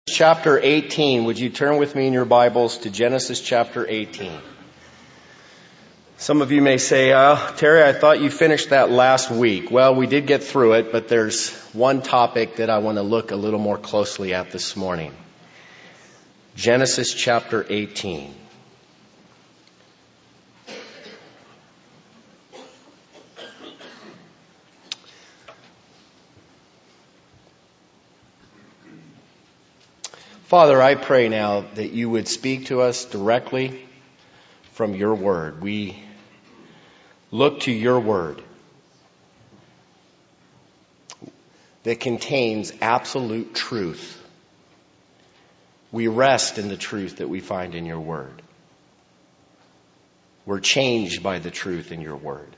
Chapter 18. Would you turn with me in your Bibles to Genesis chapter 18? Some of you may say, Terry, I thought you finished that last week. Well, we did get through it, but there's one topic that I want to look a little more closely at this morning. Genesis chapter 18. Father, I pray now that you would speak to us directly from your word. We look to your word that contains absolute truth. We rest in the truth that we find in your word. We're changed by the truth in your word.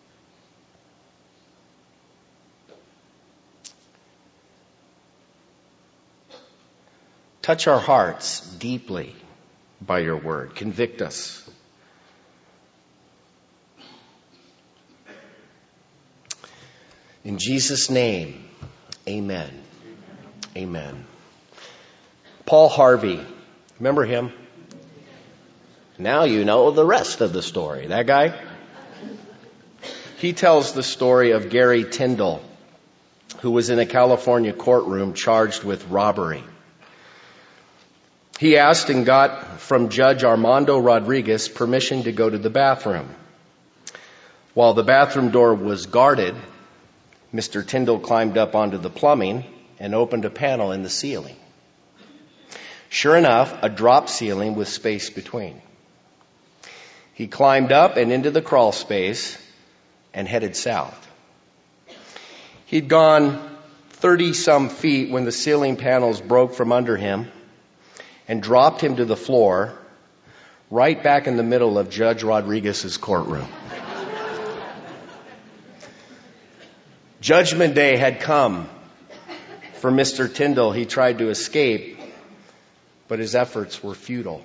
Touch our hearts deeply by your word. Convict us. In Jesus' name, amen. Amen. Paul Harvey. Remember him? Now you know the rest of the story. That guy? He tells the story of Gary Tyndall, who was in a California courtroom charged with robbery. He asked and got from Judge Armando Rodriguez permission to go to the bathroom. While the bathroom door was guarded, Mr. Tyndall climbed up onto the plumbing and opened a panel in the ceiling. Sure enough, a drop ceiling with space between. He climbed up and into the crawl space and headed south. He'd gone 30-some feet when the ceiling panels broke from under him and dropped him to the floor, right back in the middle of Judge Rodriguez's courtroom. Judgment Day had come for Mr. Tyndall. He tried to escape, but his efforts were futile.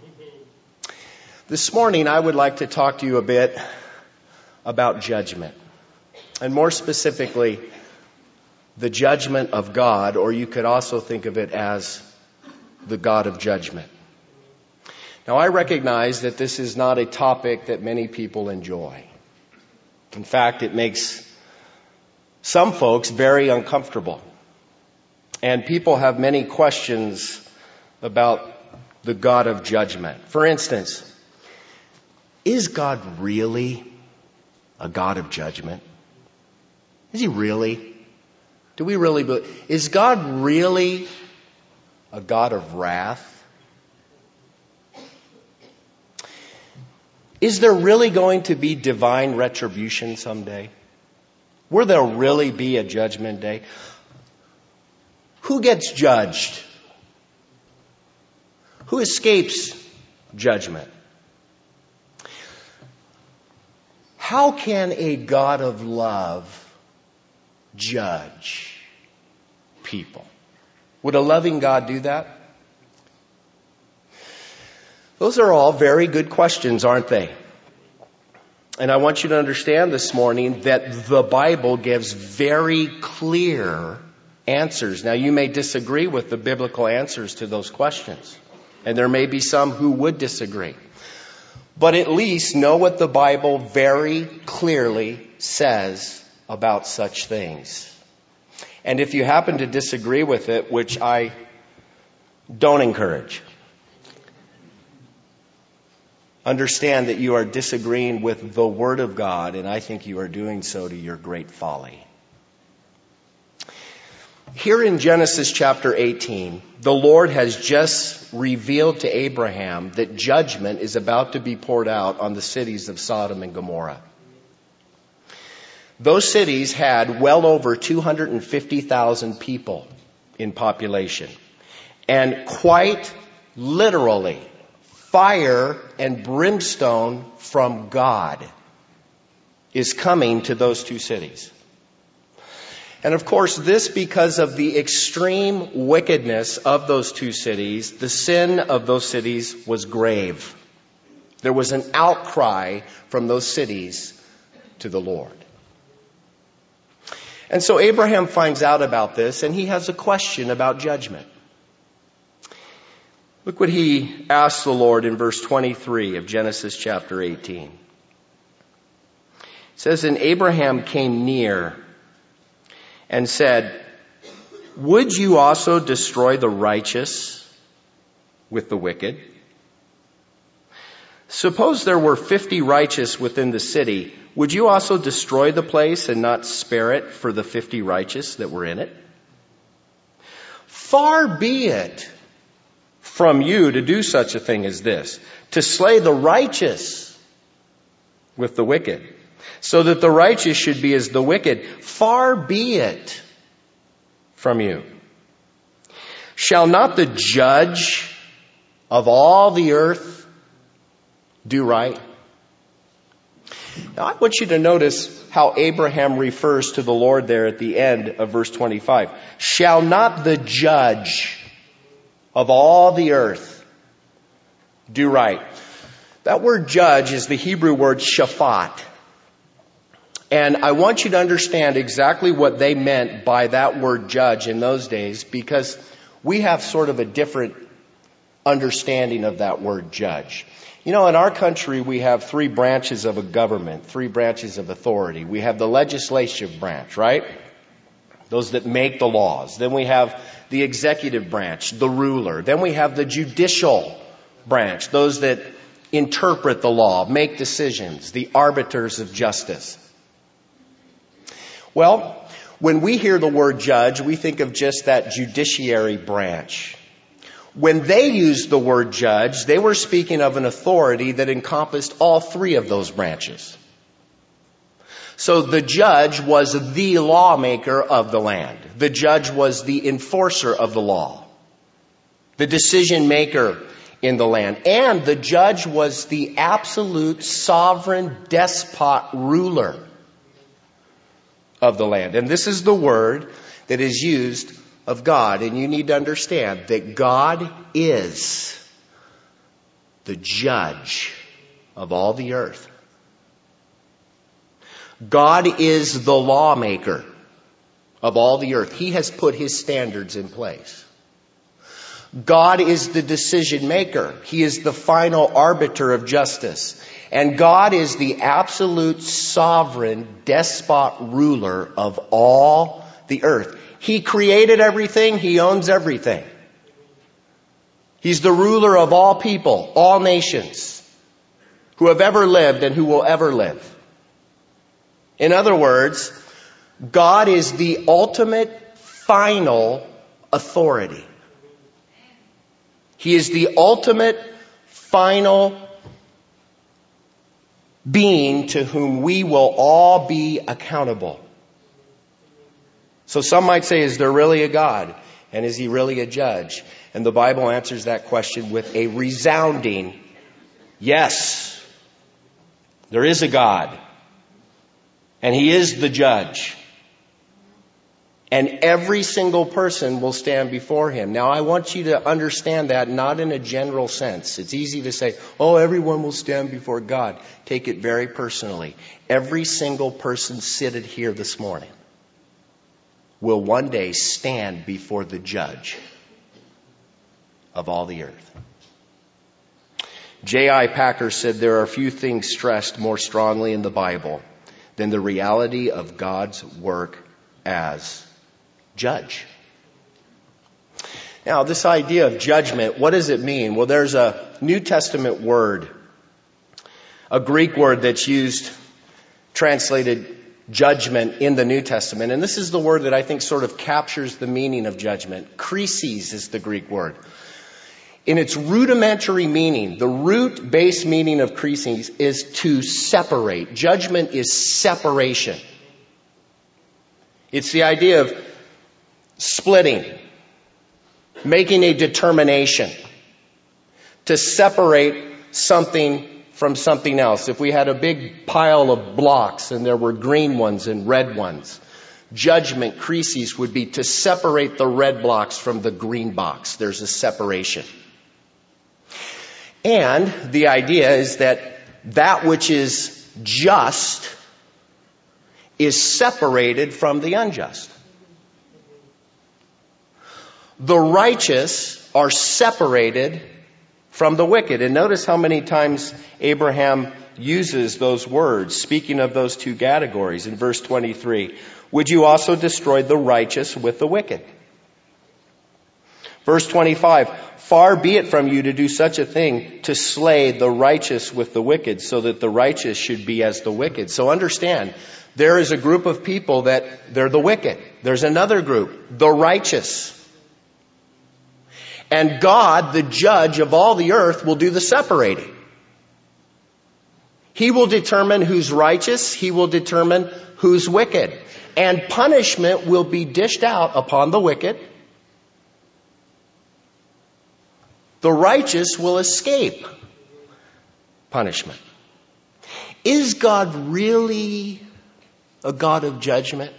This morning, I would like to talk to you a bit about judgment, and more specifically, the judgment of God, or you could also think of it as the God of judgment. Now, I recognize that this is not a topic that many people enjoy. In fact, it makes some folks very uncomfortable. And people have many questions about the God of judgment. For instance, is God really a God of judgment? Is he really? Do we really believe? Is God really a God of wrath? Is there really going to be divine retribution someday? Will there really be a judgment day? Who gets judged? Who escapes judgment? How can a God of love judge people? Would a loving God do that? Those are all very good questions, aren't they? And I want you to understand this morning that the Bible gives very clear answers. Now, you may disagree with the biblical answers to those questions, and there may be some who would disagree. But at least know what the Bible very clearly says about such things. And if you happen to disagree with it, which I don't encourage, understand that you are disagreeing with the Word of God, and I think you are doing so to your great folly. Here in Genesis chapter 18, the Lord has just revealed to Abraham that judgment is about to be poured out on the cities of Sodom and Gomorrah. Those cities had well over 250,000 people in population. And quite literally, fire and brimstone from God is coming to those two cities. And of course, this because of the extreme wickedness of those two cities, the sin of those cities was grave. There was an outcry from those cities to the Lord. And so Abraham finds out about this, and he has a question about judgment. Look what he asks the Lord in verse 23 of Genesis chapter 18. It says, "And Abraham came near and said, 'Would you also destroy the righteous with the wicked? Suppose there were 50 righteous within the city. Would you also destroy the place and not spare it for the 50 righteous that were in it? Far be it from you to do such a thing as this, to slay the righteous with the wicked, so that the righteous should be as the wicked. Far be it from you. Shall not the judge of all the earth do right?'" Now I want you to notice how Abraham refers to the Lord there at the end of verse 25. Shall not the judge of all the earth do right? That word judge is the Hebrew word shaphat. And I want you to understand exactly what they meant by that word judge in those days, because we have sort of a different understanding of that word judge. You know, in our country, we have three branches of a government, three branches of authority. We have the legislative branch, right? Those that make the laws. Then we have the executive branch, the ruler. Then we have the judicial branch, those that interpret the law, make decisions, the arbiters of justice. Well, when we hear the word judge, we think of just that judiciary branch. When they used the word judge, they were speaking of an authority that encompassed all three of those branches. So the judge was the lawmaker of the land. The judge was the enforcer of the law, the decision maker in the land. And the judge was the absolute sovereign despot ruler of the land. And this is the word that is used of God. And you need to understand that God is the judge of all the earth. God is the lawmaker of all the earth. He has put His standards in place. God is the decision maker. He is the final arbiter of justice. And God is the absolute sovereign despot ruler of all the earth. He created everything. He owns everything. He's the ruler of all people, all nations, who have ever lived and who will ever live. In other words, God is the ultimate final authority. He is the ultimate final being to whom we will all be accountable. So some might say, is there really a God? And is He really a judge? And the Bible answers that question with a resounding yes. There is a God. And He is the judge. And every single person will stand before Him. Now I want you to understand that not in a general sense. It's easy to say, oh, everyone will stand before God. Take it very personally. Every single person seated here this morning will one day stand before the judge of all the earth. J.I. Packer said there are few things stressed more strongly in the Bible than the reality of God's work as judge. Now, this idea of judgment, what does it mean? Well, there's a New Testament word, a Greek word that's used, translated judgment in the New Testament. And this is the word that I think sort of captures the meaning of judgment. Krisis is the Greek word. In its rudimentary meaning, the root base meaning of krisis is to separate. Judgment is separation. It's the idea of splitting, making a determination to separate something from something else. If we had a big pile of blocks and there were green ones and red ones, judgment, krisis, would be to separate the red blocks from the green box. There's a separation. And the idea is that that which is just is separated from the unjust. The righteous are separated from the wicked. And notice how many times Abraham uses those words, speaking of those two categories. In verse 23, would you also destroy the righteous with the wicked? Verse 25, far be it from you to do such a thing, to slay the righteous with the wicked, so that the righteous should be as the wicked. So understand, there is a group of people that they're the wicked. There's another group, the righteous. And God, the judge of all the earth, will do the separating. He will determine who's righteous. He will determine who's wicked. And punishment will be dished out upon the wicked. The righteous will escape punishment. Is God really a God of judgment?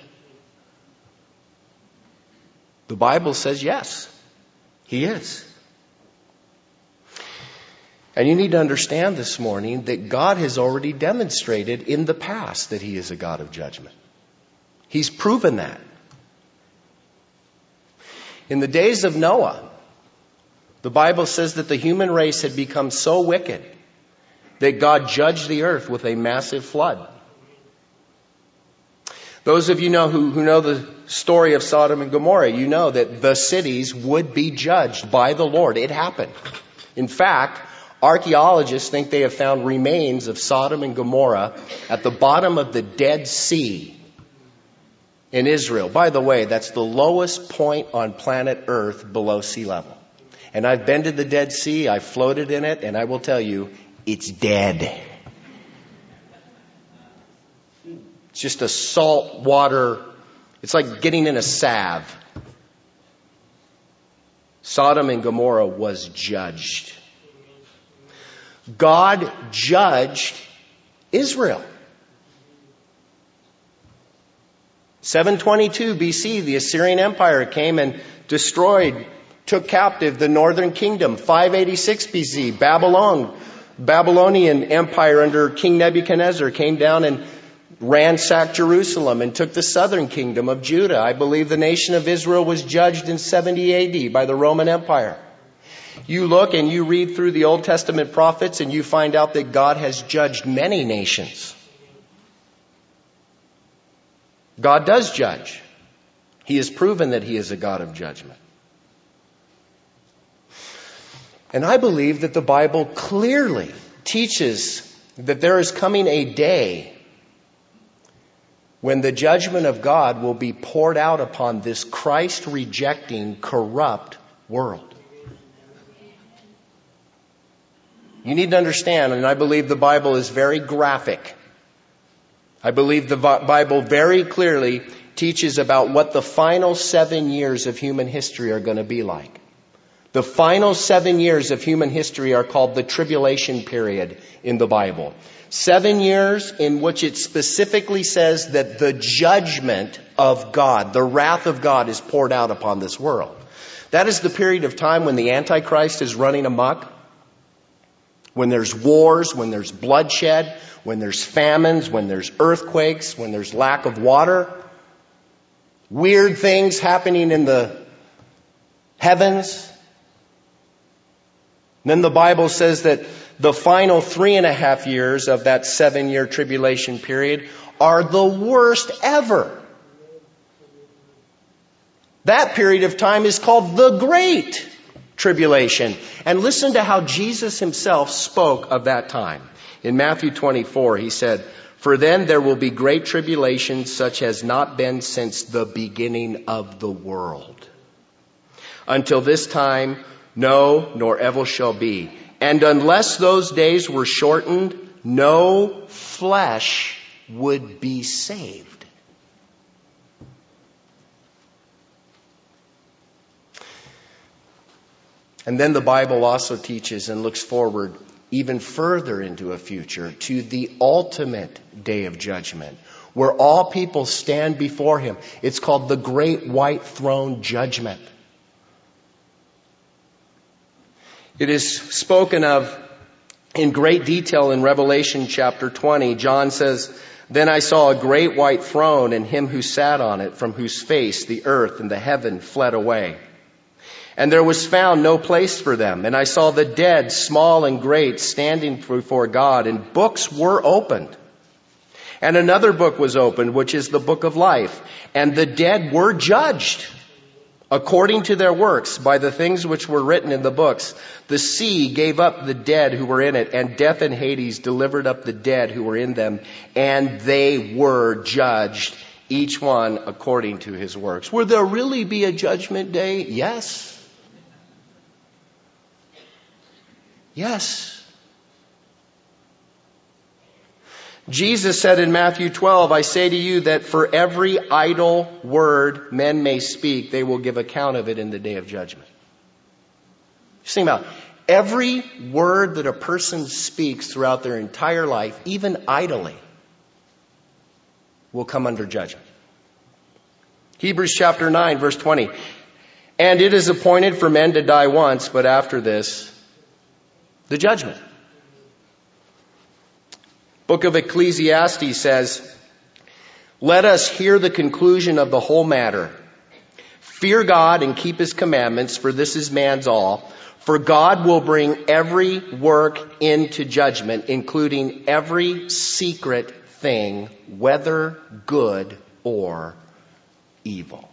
The Bible says yes, He is. And you need to understand this morning that God has already demonstrated in the past that He is a God of judgment. He's proven that. In the days of Noah, the Bible says that the human race had become so wicked that God judged the earth with a massive flood. Those of you who know the story of Sodom and Gomorrah, you know that the cities would be judged by the Lord. It happened. In fact, archaeologists think they have found remains of Sodom and Gomorrah at the bottom of the Dead Sea in Israel. By the way, that's the lowest point on planet Earth below sea level. And I've been to the Dead Sea, I've floated in it, and I will tell you, it's dead. It's just a salt water, it's like getting in a salve. Sodom and Gomorrah was judged. God judged Israel. 722 BC, the Assyrian Empire came and took captive the northern kingdom. 586 BC, Babylonian Empire under King Nebuchadnezzar came down and ransacked Jerusalem and took the southern kingdom of Judah. I believe the nation of Israel was judged in 70 AD by the Roman Empire. You look and you read through the Old Testament prophets and you find out that God has judged many nations. God does judge. He has proven that He is a God of judgment. And I believe that the Bible clearly teaches that there is coming a day when the judgment of God will be poured out upon this Christ-rejecting, corrupt world. You need to understand, and I believe the Bible is very graphic. I believe the Bible very clearly teaches about what the final 7 years of human history are going to be like. The final 7 years of human history are called the tribulation period in the Bible. 7 years in which it specifically says that the judgment of God, the wrath of God, is poured out upon this world. That is the period of time when the Antichrist is running amok, when there's wars, when there's bloodshed, when there's famines, when there's earthquakes, when there's lack of water, weird things happening in the heavens. Then the Bible says that the final 3.5 years of that 7-year tribulation period are the worst ever. That period of time is called the Great Tribulation. And listen to how Jesus Himself spoke of that time. In Matthew 24, He said, "For then there will be great tribulation such as not been since the beginning of the world. Until this time, no, nor ever shall be. And unless those days were shortened, no flesh would be saved." And then the Bible also teaches and looks forward even further into a future to the ultimate day of judgment, where all people stand before Him. It's called the Great White Throne Judgment. It is spoken of in great detail in Revelation chapter 20. John says, "Then I saw a great white throne and Him who sat on it, from whose face the earth and the heaven fled away. And there was found no place for them. And I saw the dead, small and great, standing before God, and books were opened. And another book was opened, which is the book of life. And the dead were judged according to their works by the things which were written in the books. The sea gave up the dead who were in it, and death and Hades delivered up the dead who were in them, and they were judged, each one according to his works. Will there really be a judgment day? Yes. Yes. Jesus said in Matthew 12, I say to you that for every idle word men may speak, they will give account of it in the day of judgment. Just think about it. Every word that a person speaks throughout their entire life, even idly, will come under judgment. Hebrews chapter 9, verse 20. And it is appointed for men to die once, but after this, the judgment. Book of Ecclesiastes says, let us hear the conclusion of the whole matter. Fear God and keep his commandments, for this is man's all. For God will bring every work into judgment, including every secret thing, whether good or evil.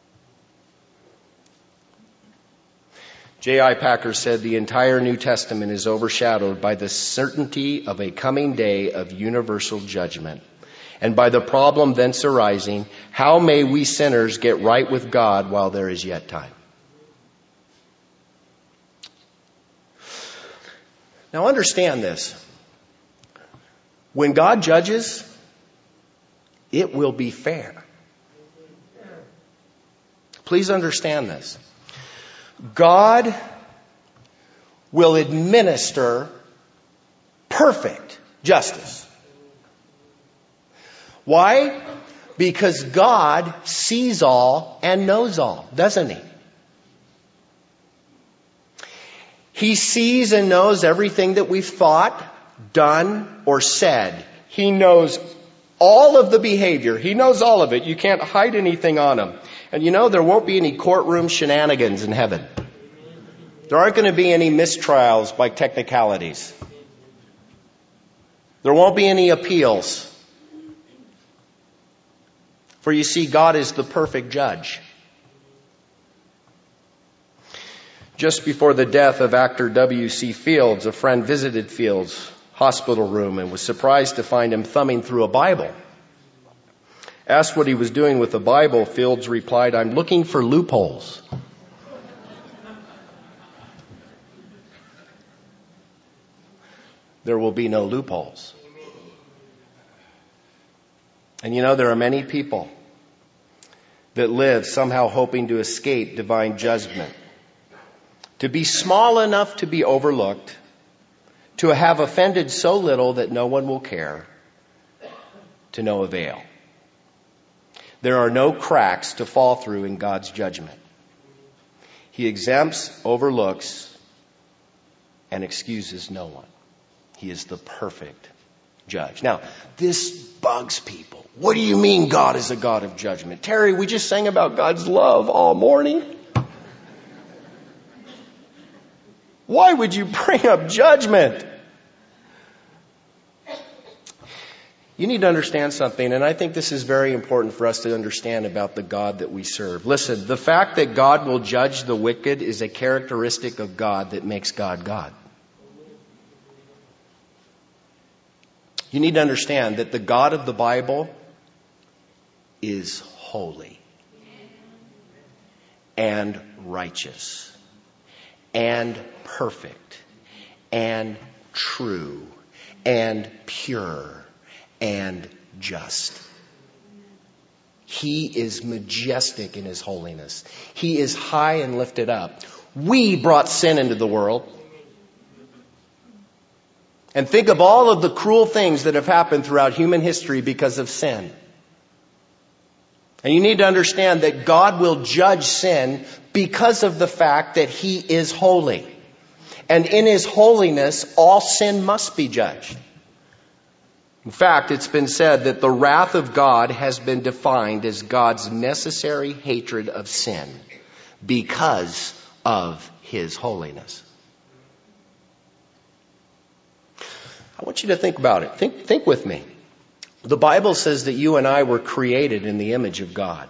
J.I. Packer said the entire New Testament is overshadowed by the certainty of a coming day of universal judgment. And by the problem thence arising, how may we sinners get right with God while there is yet time? Now understand this. When God judges, it will be fair. Please understand this. God will administer perfect justice. Why? Because God sees all and knows all, doesn't he? He sees and knows everything that we've thought, done, or said. He knows all of the behavior. He knows all of it. You can't hide anything on him. And you know, there won't be any courtroom shenanigans in heaven. There aren't going to be any mistrials by technicalities. There won't be any appeals. For you see, God is the perfect judge. Just before the death of actor W.C. Fields, a friend visited Fields' hospital room and was surprised to find him thumbing through a Bible. Asked what he was doing with the Bible, Fields replied, I'm looking for loopholes. There will be no loopholes. And you know, there are many people that live somehow hoping to escape divine judgment. To be small enough to be overlooked, to have offended so little that no one will care, to no avail. There are no cracks to fall through in God's judgment. He exempts, overlooks, and excuses no one. He is the perfect judge. Now, this bugs people. What do you mean God is a God of judgment? Terry, we just sang about God's love all morning. Why would you bring up judgment? You need to understand something, and I think this is very important for us to understand about the God that we serve. Listen, the fact that God will judge the wicked is a characteristic of God that makes God God. You need to understand that the God of the Bible is holy and righteous and perfect and true and pure and just. He is majestic in his holiness. He is high and lifted up. We brought sin into the world. And think of all of the cruel things that have happened throughout human history because of sin. And you need to understand that God will judge sin because of the fact that he is holy. And in his holiness, all sin must be judged. In fact, it's been said that the wrath of God has been defined as God's necessary hatred of sin because of His holiness. I want you to think about it. Think with me. The Bible says that you and I were created in the image of God.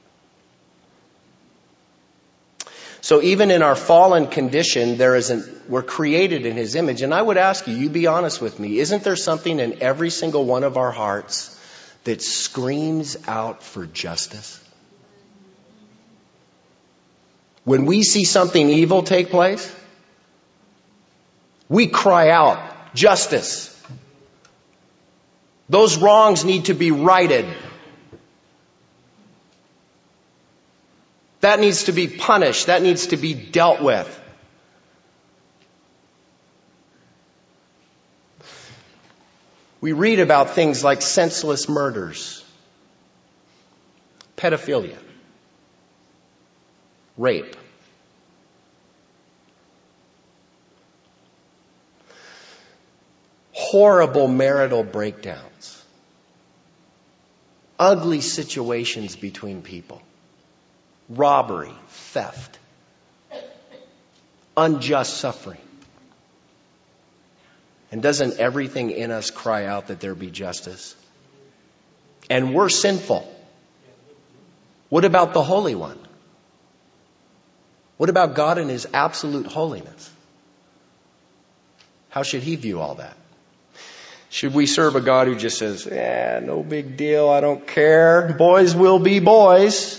So even in our fallen condition, we're created in His image. And I would ask you be honest with me, isn't there something in every single one of our hearts that screams out for justice? When we see something evil take place, we cry out, justice. Those wrongs need to be righted. That needs to be punished. That needs to be dealt with. We read about things like senseless murders, pedophilia, rape. Horrible marital breakdowns. Ugly situations between people. Robbery, theft, unjust suffering. And doesn't everything in us cry out that there be justice? And we're sinful. What about the Holy One? What about God in His absolute holiness? How should He view all that? Should we serve a God who just says, no big deal, I don't care, boys will be boys?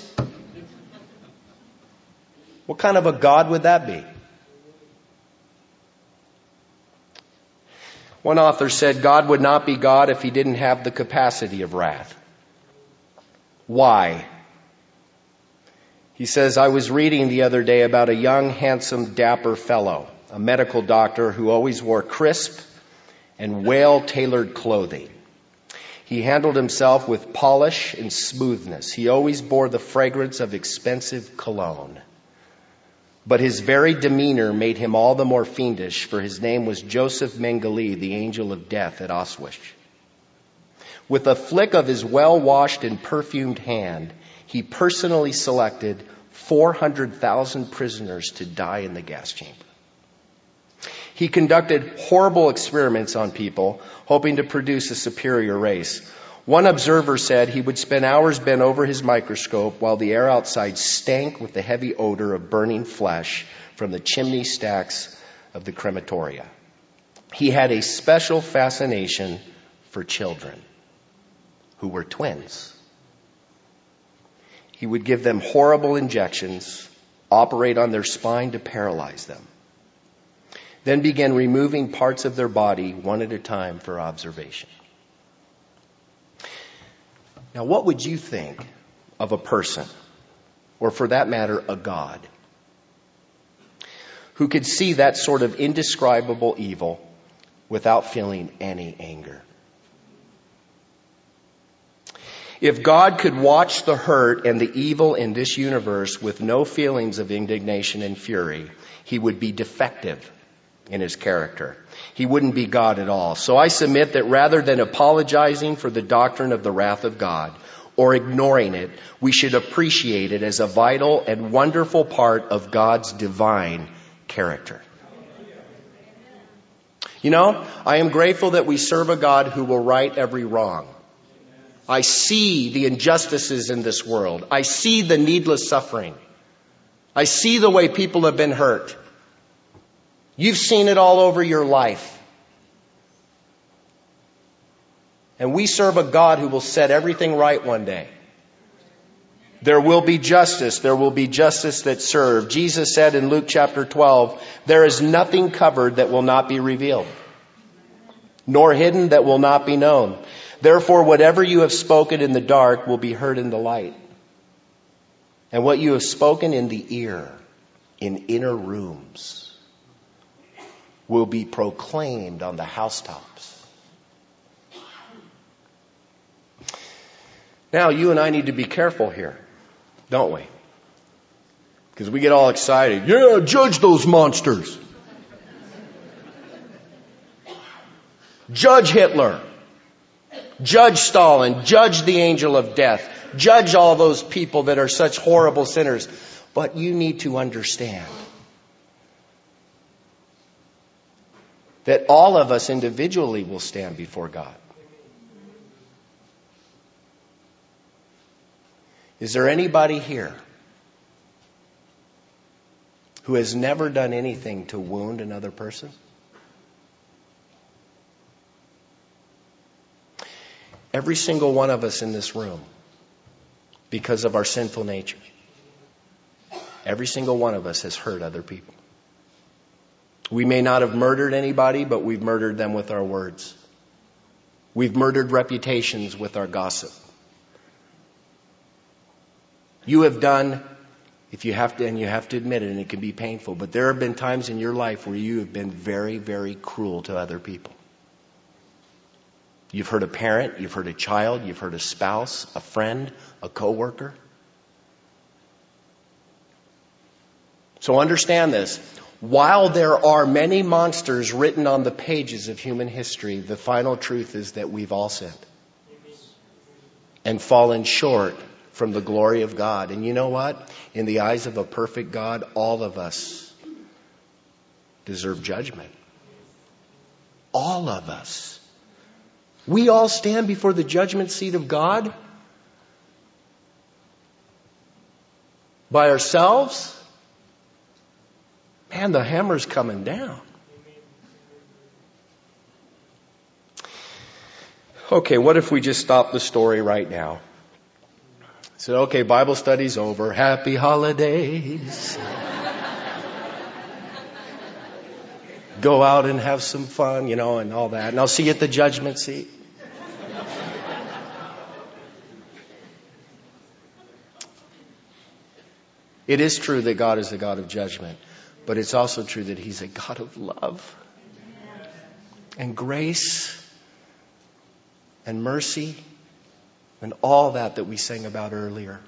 What kind of a God would that be? One author said God would not be God if He didn't have the capacity of wrath. Why? He says, I was reading the other day about a young, handsome, dapper fellow, a medical doctor who always wore crisp and well-tailored clothing. He handled himself with polish and smoothness. He always bore the fragrance of expensive cologne. But his very demeanor made him all the more fiendish, for his name was Joseph Mengele, the angel of death at Auschwitz. With a flick of his well-washed and perfumed hand, he personally selected 400,000 prisoners to die in the gas chamber. He conducted horrible experiments on people, hoping to produce a superior race. One observer said he would spend hours bent over his microscope while the air outside stank with the heavy odor of burning flesh from the chimney stacks of the crematoria. He had a special fascination for children who were twins. He would give them horrible injections, operate on their spine to paralyze them, then begin removing parts of their body one at a time for observation. Now, what would you think of a person, or for that matter, a God, who could see that sort of indescribable evil without feeling any anger? If God could watch the hurt and the evil in this universe with no feelings of indignation and fury, He would be defective in His character. He wouldn't be God at all. So I submit that rather than apologizing for the doctrine of the wrath of God or ignoring it, we should appreciate it as a vital and wonderful part of God's divine character. You know, I am grateful that we serve a God who will right every wrong. I see the injustices in this world. I see the needless suffering. I see the way people have been hurt. You've seen it all over your life. And we serve a God who will set everything right one day. There will be justice. There will be justice that serves. Jesus said in Luke chapter 12, there is nothing covered that will not be revealed, nor hidden that will not be known. Therefore, whatever you have spoken in the dark will be heard in the light. And what you have spoken in the ear, in inner rooms, will be proclaimed on the housetops. Now, you and I need to be careful here, don't we? Because we get all excited. Yeah, judge those monsters. Judge Hitler. Judge Stalin. Judge the angel of death. Judge all those people that are such horrible sinners. But you need to understand that all of us individually will stand before God. Is there anybody here who has never done anything to wound another person? Every single one of us in this room, because of our sinful nature, every single one of us has hurt other people. We may not have murdered anybody, but we've murdered them with our words. We've murdered reputations with our gossip. You have done, if you have to, and you have to admit it, and it can be painful, but there have been times in your life where you have been very, very cruel to other people. You've hurt a parent, you've hurt a child, you've hurt a spouse, a friend, a coworker. So understand this. While there are many monsters written on the pages of human history, the final truth is that we've all sinned and fallen short from the glory of God. And you know what? In the eyes of a perfect God, all of us deserve judgment. All of us. We all stand before the judgment seat of God by ourselves. Man, the hammer's coming down. Okay, what if we just stop the story right now? Said, okay, Bible study's over. Happy holidays. Go out and have some fun, and all that. And I'll see you at the judgment seat. It is true that God is a God of judgment, but it's also true that He's a God of love and grace and mercy and all that we sang about earlier.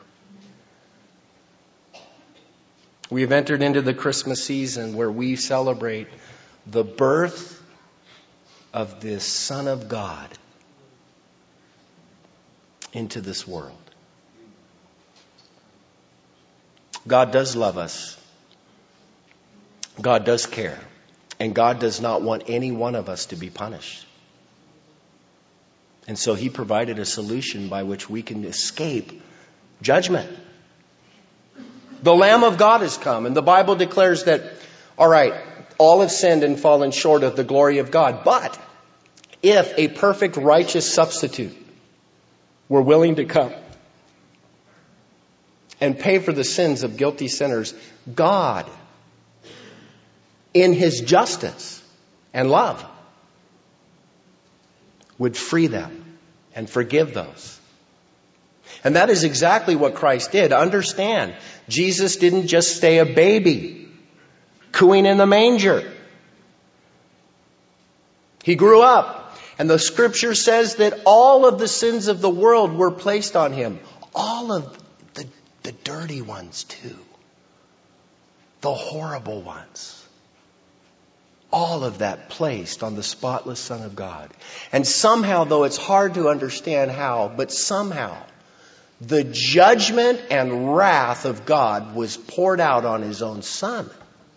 We have entered into the Christmas season where we celebrate the birth of this Son of God into this world. God does love us. God does care. And God does not want any one of us to be punished. And so He provided a solution by which we can escape judgment. The Lamb of God has come, and the Bible declares that, all right, all have sinned and fallen short of the glory of God. But if a perfect righteous substitute were willing to come and pay for the sins of guilty sinners, God, in His justice and love, would free them and forgive those. And that is exactly what Christ did. Understand, Jesus didn't just stay a baby cooing in the manger. He grew up. And the Scripture says that all of the sins of the world were placed on Him. All of the dirty ones too. The horrible ones. All of that placed on the spotless Son of God. And somehow, though it's hard to understand how, but somehow the judgment and wrath of God was poured out on His own Son.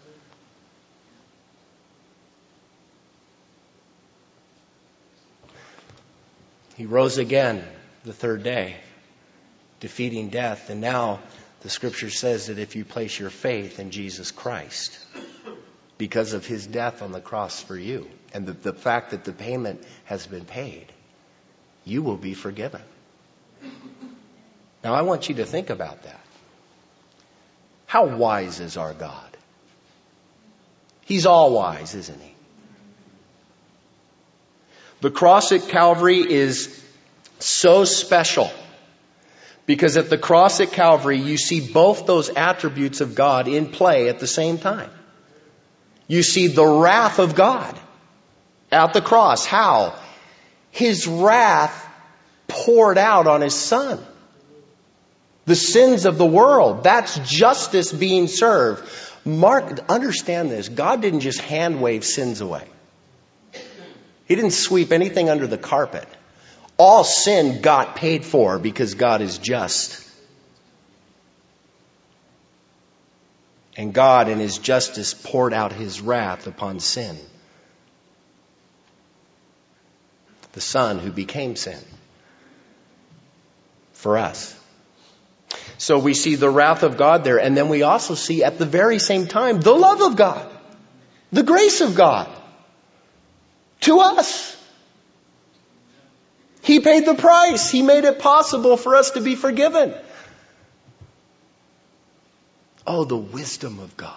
He rose again the third day, defeating death. And now the Scripture says that if you place your faith in Jesus Christ, because of His death on the cross for you, and the fact that the payment has been paid, you will be forgiven. Now I want you to think about that. How wise is our God? He's all wise, isn't He? The cross at Calvary is so special because at the cross at Calvary you see both those attributes of God in play at the same time. You see the wrath of God at the cross. How? His wrath poured out on His Son. The sins of the world. That's justice being served. Understand this. God didn't just hand wave sins away. He didn't sweep anything under the carpet. All sin got paid for because God is just. And God in His justice poured out His wrath upon sin the Son who became sin for us. So we see the wrath of God there, and then we also see at the very same time the love of God, the grace of God to us. He paid the price. He made it possible for us to be forgiven. Oh, the wisdom of God.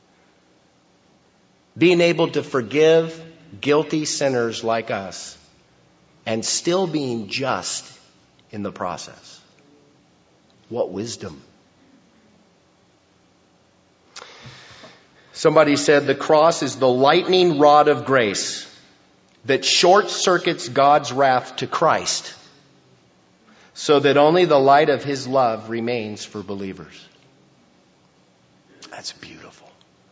Being able to forgive guilty sinners like us and still being just in the process. What wisdom. Somebody said the cross is the lightning rod of grace that short circuits God's wrath to Christ so that only the light of His love remains for believers. That's beautiful.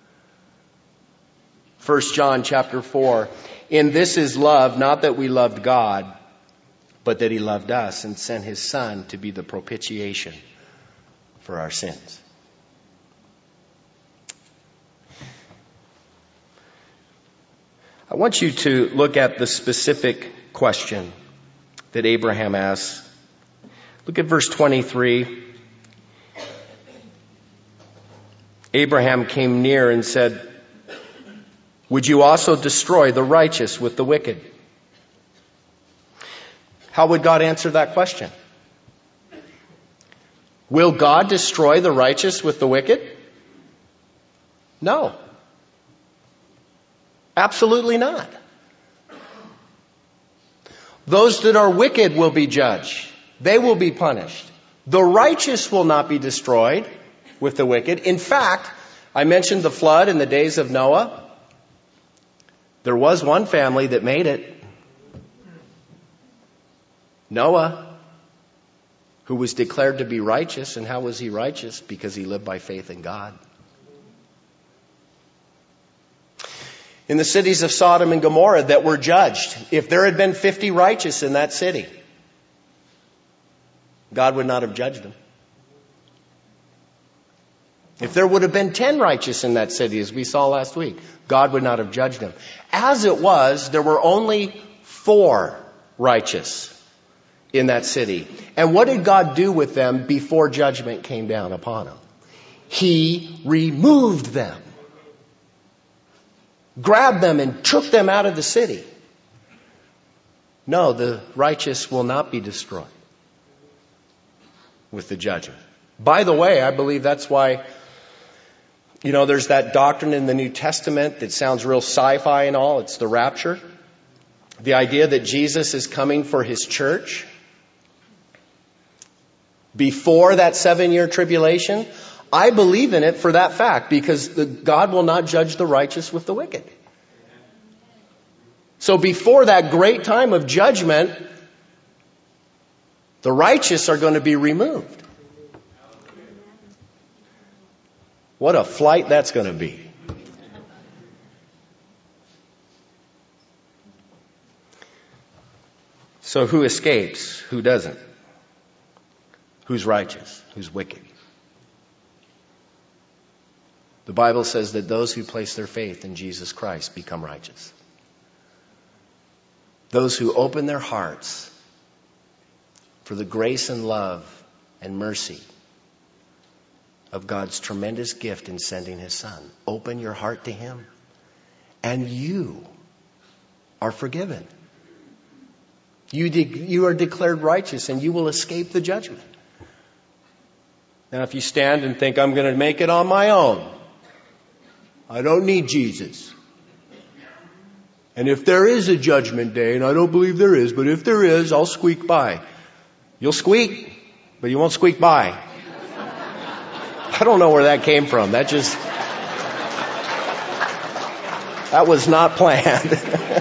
1 John chapter 4. In this is love, not that we loved God, but that He loved us and sent His Son to be the propitiation for our sins. I want you to look at the specific question that Abraham asks. Look at verse 23. Abraham came near and said, "Would you also destroy the righteous with the wicked?" How would God answer that question? Will God destroy the righteous with the wicked? No. Absolutely not. Those that are wicked will be judged. They will be punished. The righteous will not be destroyed with the wicked. In fact, I mentioned the flood in the days of Noah. There was one family that made it. Noah, who was declared to be righteous. And how was he righteous? Because he lived by faith in God. In the cities of Sodom and Gomorrah that were judged, if there had been 50 righteous in that city, God would not have judged them. If there would have been 10 righteous in that city, as we saw last week, God would not have judged them. As it was, there were only 4 righteous in that city. And what did God do with them before judgment came down upon them? He removed them. Grabbed them and took them out of the city. No, the righteous will not be destroyed with the judgment. By the way, I believe that's why, there's that doctrine in the New Testament that sounds real sci-fi and all. It's the rapture. The idea that Jesus is coming for His church before that 7-year tribulation. I believe in it for that fact, because God will not judge the righteous with the wicked. So before that great time of judgment, the righteous are going to be removed. What a flight that's going to be. So who escapes? Who doesn't? Who's righteous? Who's wicked? The Bible says that those who place their faith in Jesus Christ become righteous. Those who open their hearts for the grace and love and mercy of God's tremendous gift in sending His Son. Open your heart to Him, and you are forgiven. You are declared righteous, and you will escape the judgment. Now, if you stand and think, I'm going to make it on my own, I don't need Jesus. And if there is a judgment day, and I don't believe there is, but if there is, I'll squeak by. You'll squeak, but you won't squeak by. I don't know where that came from. That was not planned.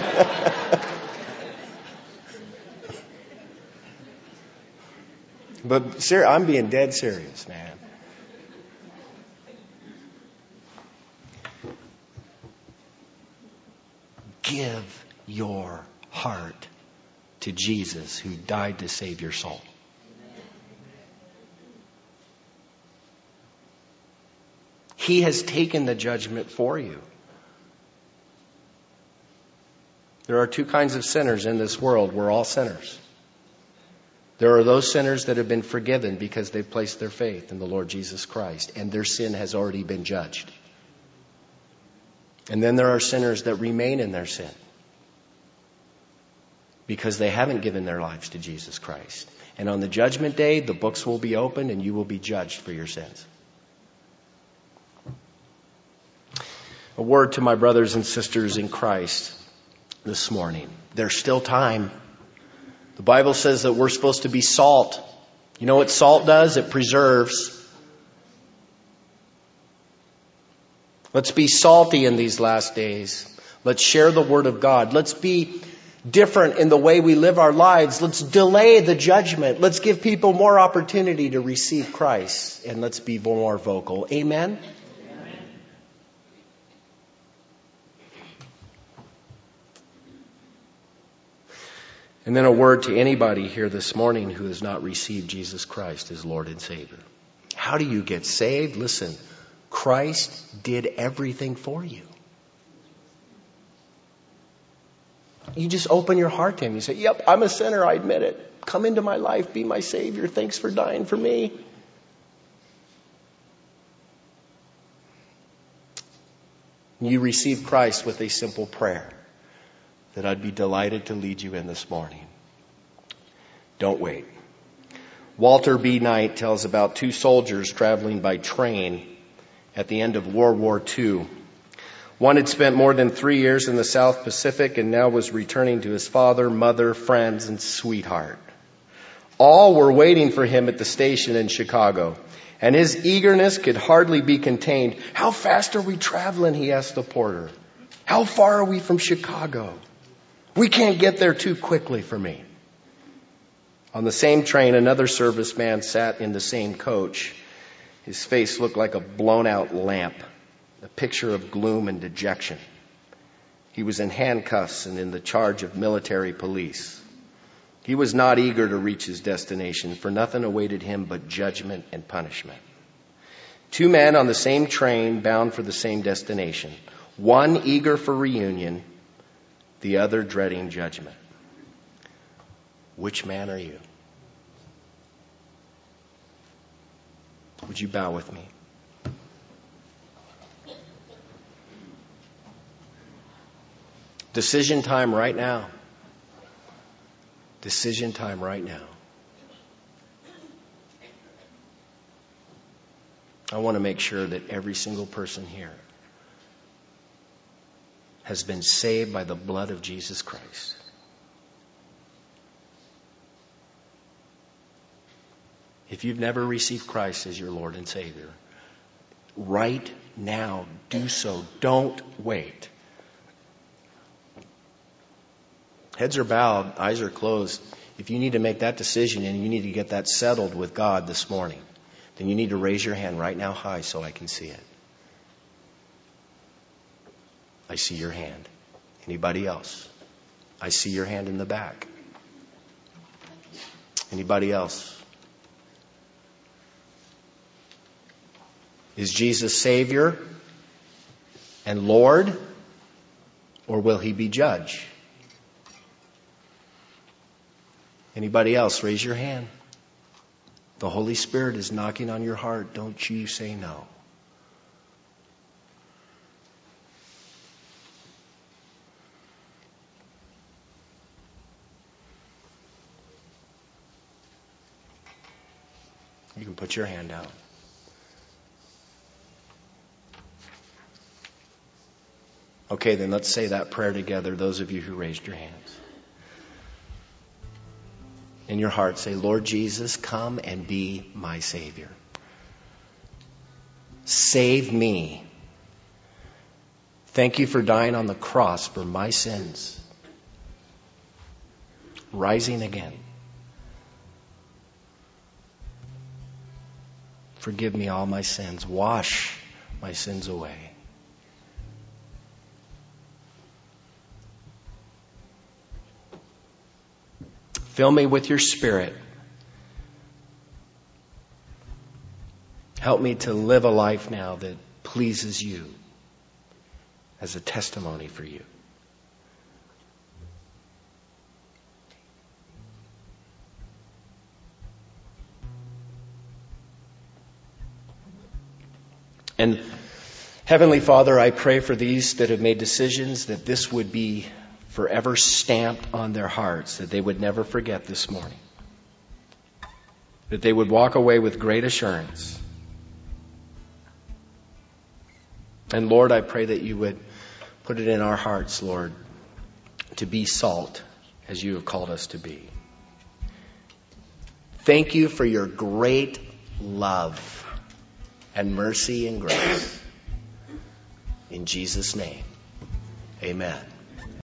But I'm being dead serious, man. Give your heart to Jesus, who died to save your soul. He has taken the judgment for you. There are two kinds of sinners in this world. We're all sinners. There are those sinners that have been forgiven because they've placed their faith in the Lord Jesus Christ, and their sin has already been judged. And then there are sinners that remain in their sin because they haven't given their lives to Jesus Christ. And on the judgment day, the books will be opened and you will be judged for your sins. A word to my brothers and sisters in Christ this morning. There's still time. The Bible says that we're supposed to be salt. You know what salt does? It preserves. Let's be salty in these last days. Let's share the Word of God. Let's be different in the way we live our lives. Let's delay the judgment. Let's give people more opportunity to receive Christ. And let's be more vocal. Amen? And then a word to anybody here this morning who has not received Jesus Christ as Lord and Savior. How do you get saved? Listen, Christ did everything for you. You just open your heart to Him. You say, yep, I'm a sinner, I admit it. Come into my life, be my Savior. Thanks for dying for me. You receive Christ with a simple prayer that I'd be delighted to lead you in this morning. Don't wait. Walter B. Knight tells about two soldiers traveling by train at the end of World War II. One had spent more than 3 years in the South Pacific and now was returning to his father, mother, friends, and sweetheart. All were waiting for him at the station in Chicago, and his eagerness could hardly be contained. How fast are we traveling? He asked the porter. How far are we from Chicago? We can't get there too quickly for me. On the same train, another serviceman sat in the same coach. His face looked like a blown out lamp, a picture of gloom and dejection. He was in handcuffs and in the charge of military police. He was not eager to reach his destination, for nothing awaited him but judgment and punishment. Two men on the same train bound for the same destination. One eager for reunion, the other dreading judgment. Which man are you? Would you bow with me? Decision time right now. Decision time right now. I want to make sure that every single person here has been saved by the blood of Jesus Christ. If you've never received Christ as your Lord and Savior, right now, do so. Don't wait. Heads are bowed, eyes are closed. If you need to make that decision and you need to get that settled with God this morning, then you need to raise your hand right now high so I can see it. I see your hand. Anybody else? I see your hand in the back. Anybody else? Is Jesus Savior and Lord, or will He be judge? Anybody else? Raise your hand. The Holy Spirit is knocking on your heart. Don't you say no. You can put your hand out. Okay, then let's say that prayer together, those of you who raised your hands. In your heart, say, Lord Jesus, come and be my Savior. Save me. Thank you for dying on the cross for my sins. Rising again. Forgive me all my sins. Wash my sins away. Fill me with your Spirit. Help me to live a life now that pleases you as a testimony for you. And Heavenly Father, I pray for these that have made decisions that this would be forever stamped on their hearts, that they would never forget this morning. That they would walk away with great assurance. And Lord, I pray that you would put it in our hearts, Lord, to be salt as you have called us to be. Thank you for your great love and mercy and grace. In Jesus' name, amen.